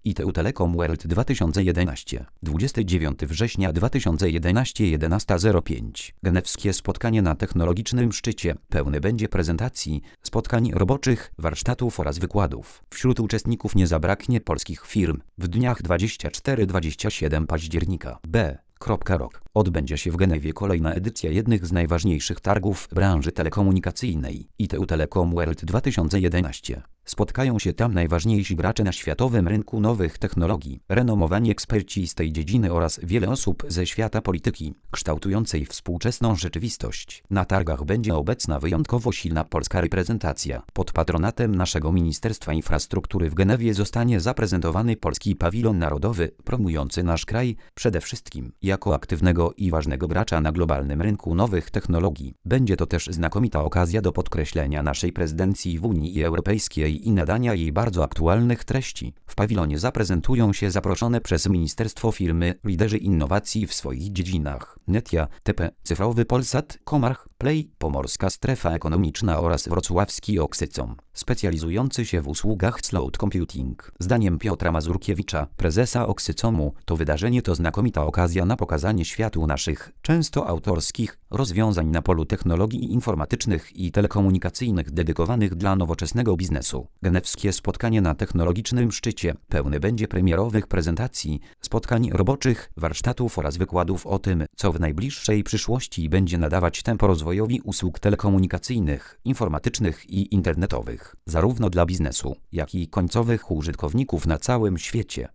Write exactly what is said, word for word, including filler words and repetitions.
I T U Telecom World dwa tysiące jedenaście. dwudziestego dziewiątego września dwa tysiące jedenastego, jedenasta zero pięć. Genewskie spotkanie na technologicznym szczycie. Pełne będzie prezentacji, spotkań roboczych, warsztatów oraz wykładów. Wśród uczestników nie zabraknie polskich firm. W dniach dwudziestego czwartego do dwudziestego siódmego października. B. Rok. Odbędzie się w Genewie kolejna edycja jednych z najważniejszych targów branży telekomunikacyjnej. I T U Telecom World dwa tysiące jedenaście. Spotkają się tam najważniejsi gracze na światowym rynku nowych technologii, renomowani eksperci z tej dziedziny oraz wiele osób ze świata polityki, kształtującej współczesną rzeczywistość. Na targach będzie obecna wyjątkowo silna polska reprezentacja. Pod patronatem naszego Ministerstwa Infrastruktury w Genewie zostanie zaprezentowany polski pawilon narodowy, promujący nasz kraj przede wszystkim jako aktywnego i ważnego gracza na globalnym rynku nowych technologii. Będzie to też znakomita okazja do podkreślenia naszej prezydencji w Unii Europejskiej i nadania jej bardzo aktualnych treści. W pawilonie zaprezentują się zaproszone przez ministerstwo firmy, liderzy innowacji w swoich dziedzinach: Netia, T P, Cyfrowy Polsat, Comarch, Play, Pomorska Strefa Ekonomiczna oraz wrocławski Oksycom, specjalizujący się w usługach cloud computing. Zdaniem Piotra Mazurkiewicza, prezesa Oksycomu, to wydarzenie to znakomita okazja na pokazanie światu naszych, często autorskich, rozwiązań na polu technologii informatycznych i telekomunikacyjnych dedykowanych dla nowoczesnego biznesu. Genewskie spotkanie na technologicznym szczycie pełne będzie premierowych prezentacji, spotkań roboczych, warsztatów oraz wykładów o tym, co w najbliższej przyszłości będzie nadawać tempo rozwojowi usług telekomunikacyjnych, informatycznych i internetowych, zarówno dla biznesu, jak i końcowych użytkowników na całym świecie.